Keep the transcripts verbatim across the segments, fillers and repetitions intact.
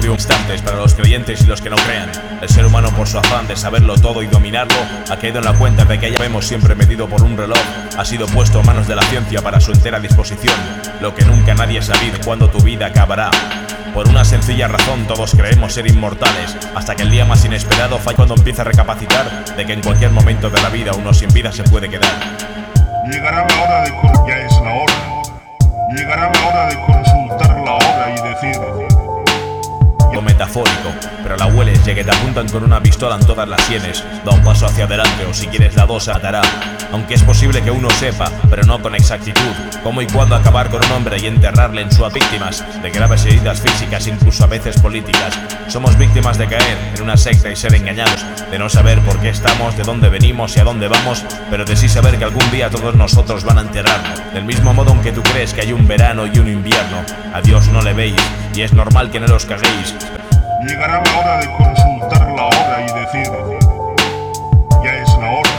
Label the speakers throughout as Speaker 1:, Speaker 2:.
Speaker 1: de instantes para los creyentes y los que no crean. El ser humano, por su afán de saberlo todo y dominarlo, ha caído en la cuenta de que ya vemos siempre medido por un reloj. Ha sido puesto a manos de la ciencia para su entera disposición. Lo que nunca nadie ha sabido, cuándo tu vida acabará. Por una sencilla razón todos creemos ser inmortales, hasta que el día más inesperado falla cuando empieza a recapacitar de que en cualquier momento de la vida uno sin vida se puede quedar.
Speaker 2: Llegará la hora de con... ya es la hora. Llegará la hora de consultar la hora y decir...
Speaker 1: Lo metafórico, pero la hueles ya que te apuntan con una pistola en todas las sienes. Da un paso hacia adelante o si quieres la dos atará. Aunque es posible que uno sepa, pero no con exactitud, cómo y cuándo acabar con un hombre y enterrarle en sus víctimas de graves heridas físicas, incluso a veces políticas. Somos víctimas de caer en una secta y ser engañados, de no saber por qué estamos, de dónde venimos y a dónde vamos, pero de sí saber que algún día todos nosotros van a enterrarnos. Del mismo modo en que tú crees que hay un verano y un invierno, a Dios no le veis y es normal que no los caguéis.
Speaker 2: Llegará la hora de consultar la hora y decir... ya es la hora.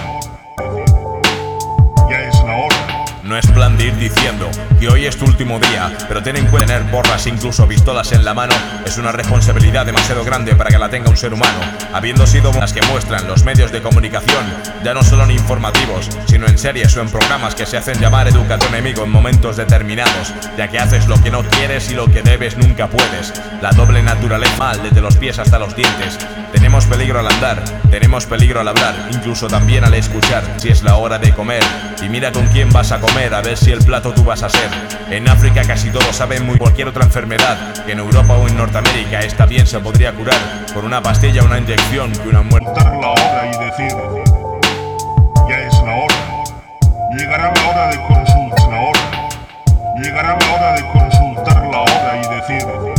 Speaker 2: Ya es la hora.
Speaker 1: No es plan de ir diciendo que hoy es tu último día, pero ten en cuenta tener borras, incluso pistolas en la mano, es una responsabilidad demasiado grande para que la tenga un ser humano, habiendo sido las que muestran los medios de comunicación, ya no solo en informativos, sino en series o en programas que se hacen llamar educa tu enemigo en momentos determinados, ya que haces lo que no quieres y lo que debes nunca puedes. La doble naturaleza mal desde los pies hasta los dientes. Tenemos peligro al andar, tenemos peligro al hablar, incluso también al escuchar, si es la hora de comer. Y mira con quién vas a comer, a ver si el plato tú vas a ser. En África casi todos saben muy cualquier otra enfermedad, que en Europa o en Norteamérica esta bien se podría curar con una pastilla o una inyección que una muerte.
Speaker 2: Contar la hora y decir... ya es la hora. Llegará la hora de consultar la hora. Llegará la hora de consultar la hora y decir...